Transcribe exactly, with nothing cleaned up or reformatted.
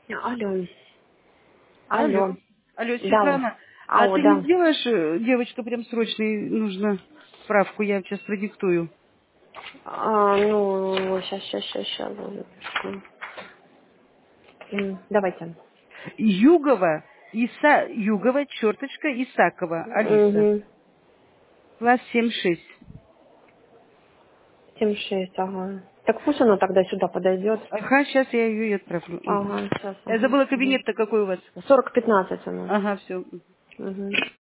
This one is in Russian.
Алло. Алло. Алло. Алло, Да, вот. Светлана, а Алло, ты не да. сделаешь, э, девочка, прям срочно, ей нужно справку, я сейчас продиктую. А, ну, сейчас, сейчас, сейчас, сейчас. Давайте. Югова, Иса, Югова, черточка, Исакова, Алиса. Угу. Класс семь шесть. семь шесть, ага. Так пусть она тогда сюда подойдет. Ага, сейчас я ее и отправлю. Мгм. Ага, сейчас, Я ага. забыла Угу. кабинет-то какой у вас. сорок пятнадцать она. Ага, все. Угу.